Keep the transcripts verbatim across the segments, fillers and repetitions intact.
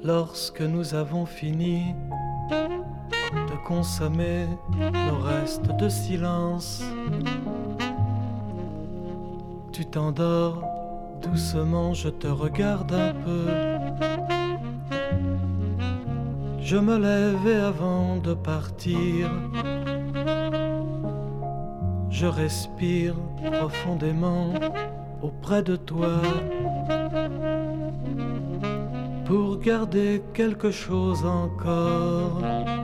Lorsque nous avons fini de consommer nos restes de silence, tu t'endors doucement, je te regarde un peu. Je me lève et avant de partir, je respire profondément auprès de toi pour garder quelque chose encore.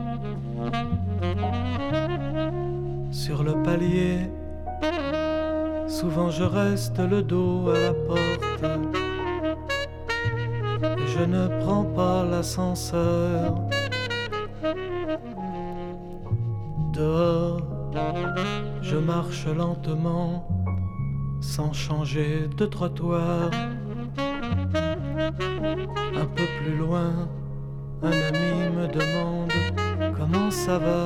Sur le palier, souvent je reste le dos à la porte et je ne prends pas l'ascenseur. Dehors, je marche lentement sans changer de trottoir. Un peu plus loin, un ami me demande comment ça va.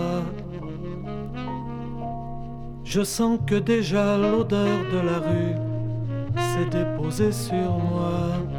Je sens que déjà l'odeur de la rue s'est déposée sur moi.